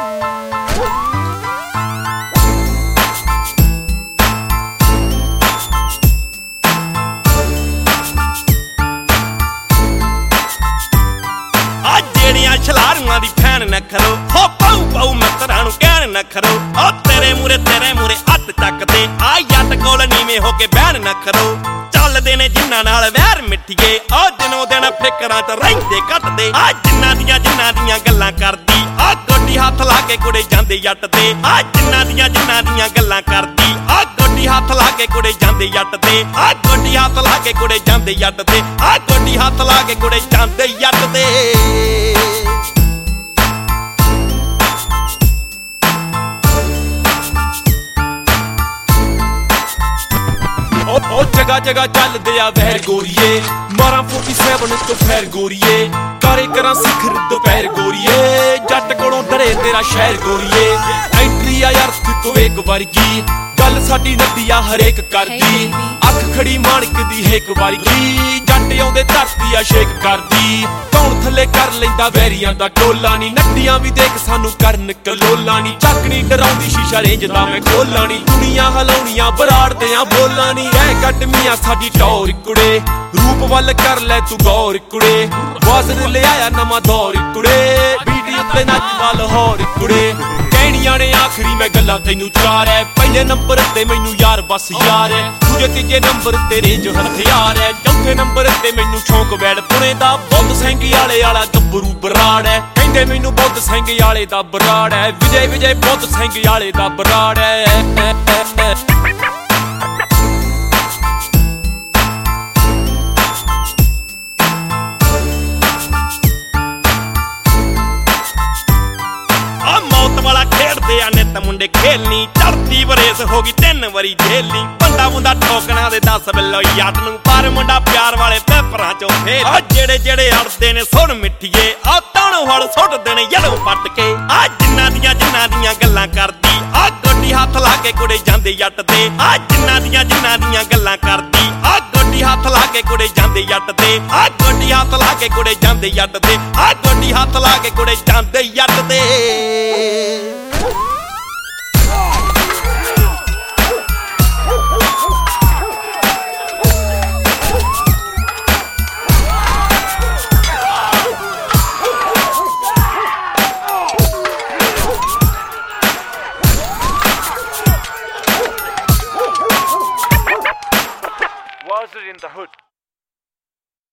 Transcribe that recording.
छलारुआं दी fan न करो हो पाऊ पाऊ मित्रां नूं कहण न करो ओ तेरे मूरे हत्थ चकदे आ जट कोल नीवें हो के बहन न करो चलदे ने जिन्हां नाल वैर मिट्ठिए ओ दिनों दिन फिकरां च रहिंदे घटदे आ जिन्हां दियां गल्लां करदी आ गोडी हत्थ ला के कुड़े जांदे जट ते आ जिन्हां दियां गल्लां करदी आ गोडी हत्थ ला के कुड़े जांदे जट ते आ गोडी हत्थ ला के कुड़े जांदे जट ते आ गोडी हत्थ ला के कुड़े जांदे जट ते जगह जगह चलदे आ वैर गोरीए मारा 47 तो फैर गोरीए करे करा सिखर दोपहर गोरीए जट कोलों डरे तेरा शहर गोरीए एंट्री आ यार तो एक वर्गी गल साडी नदिया हरेक करदी अख खड़ी माणक दी एक वर्गी जट आउंदे धरती आ शेक करदी कौन थले कर लैंदा वैरियां दा टोला नी नड्डियां भी देख सानू करन कलोला नी चकनी डराउंदी शीशा रेंज दा मैं खोला नी दुनिया हलाउणियां बराड़ ते आ बोला नी ऐ कटमियां साडी टौर कुड़े रूप वल कर ले तू गौर कुड़े वाजन ले आया नवां दौर कुड़े वीडियो ते नच वाल होर कुड़े कहणियां ने आखरी मैं गल्लां तैनू चार है पहले नंबर ते मैनू यार बस यार है दूजे तीजे नंबर ते रेंज हथियार है चौथे नंबर ते मैनू शौक वैड़ पुणे दा बुद्ध सिंह आला गब्बरू बराड़ है कहंदे मैनू बुद्ध सिंह आले दा बराड़ है विजय विजय बुद्ध सिंह आले दा बराड़ है नित मुंडे खेलनी चढ़ती बरेस होगी 3 वारी झेलनी बंदा मुंडा ठोकना दे 10 बिल्लो जट नूं पर मुंडा प्यार वाले पेपरां चों फेल आ जेड़े अड़दे ने सुण मिट्ठिए आ ताणों हल सुटदे ने जड़ों पट के आ जिन्हां दियां गल्लां करदी आ गोडी हत्थ ला के कुड़े जांदे जट ते आ जिन्हां दियां गल्लां करदी आ गोडी हत्थ ला के कुड़े जांदे जट ते आ गोडी हत्थ ला के कुड़े जांदे जट ते आ गोडी हत्थ ला के कुड़े जांदे जट ते